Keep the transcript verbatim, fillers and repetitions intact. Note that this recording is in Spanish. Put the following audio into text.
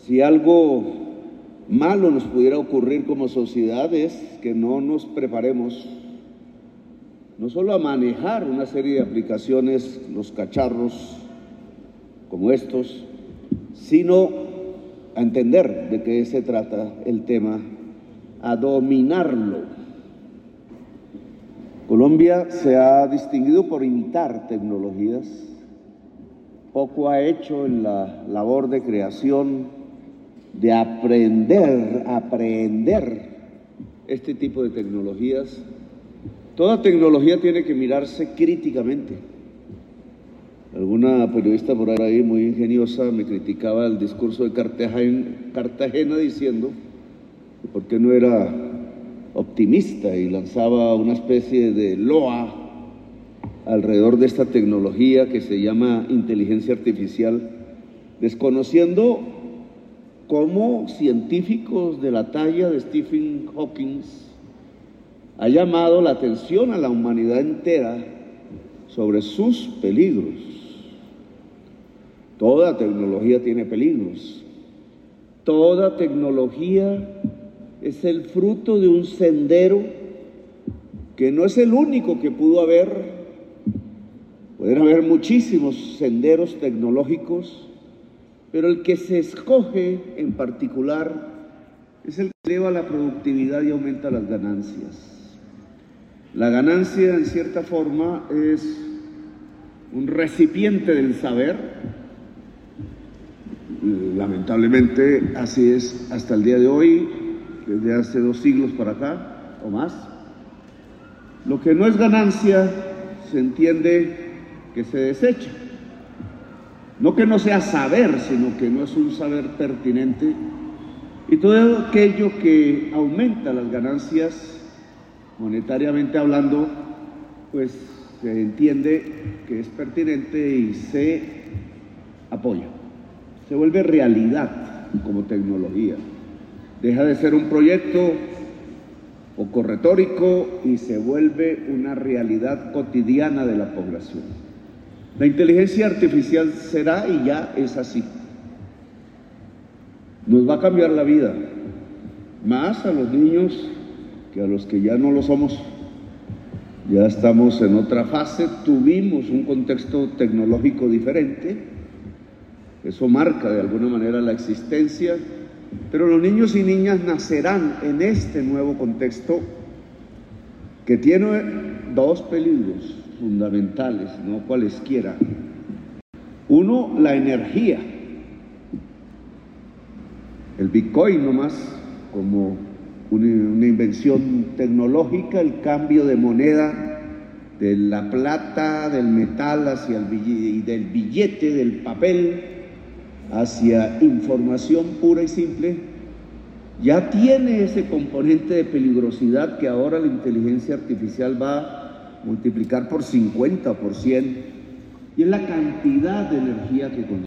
Si algo malo nos pudiera ocurrir como sociedad es que no nos preparemos no solo a manejar una serie de aplicaciones, los cacharros como estos, sino a entender de qué se trata el tema, a dominarlo. Colombia se ha distinguido por imitar tecnologías, poco ha hecho en la labor de creación, de aprender, aprender este tipo de tecnologías. Toda tecnología tiene que mirarse críticamente. Alguna periodista por ahí muy ingeniosa me criticaba el discurso de Cartagena, Cartagena diciendo que por qué no era optimista y lanzaba una especie de loa alrededor de esta tecnología que se llama inteligencia artificial, desconociendo cómo científicos de la talla de Stephen Hawking ha llamado la atención a la humanidad entera sobre sus peligros. Toda tecnología tiene peligros. Toda tecnología es el fruto de un sendero que no es el único que pudo haber. Pueden haber muchísimos senderos tecnológicos, pero el que se escoge en particular es el que eleva la productividad y aumenta las ganancias. La ganancia, en cierta forma, es un recipiente del saber. Lamentablemente, así es hasta el día de hoy, desde hace dos siglos para acá, o más. Lo que no es ganancia, se entiende que se desecha. No que no sea saber, sino que no es un saber pertinente. Y todo aquello que aumenta las ganancias, monetariamente hablando, pues se entiende que es pertinente y se apoya. Se vuelve realidad como tecnología. Deja de ser un proyecto poco retórico y se vuelve una realidad cotidiana de la población. La inteligencia artificial será y ya es así. Nos va a cambiar la vida, más a los niños que a los que ya no lo somos. Ya estamos en otra fase, tuvimos un contexto tecnológico diferente, eso marca de alguna manera la existencia, pero los niños y niñas nacerán en este nuevo contexto que tiene dos peligros fundamentales, no cualesquiera. Uno, la energía. El Bitcoin nomás, como una, una invención tecnológica, el cambio de moneda de la plata, del metal hacia el billete, y del billete, del papel, hacia información pura y simple, ya tiene ese componente de peligrosidad que ahora la inteligencia artificial va a multiplicar por cincuenta, por cien, y es la cantidad de energía que consume.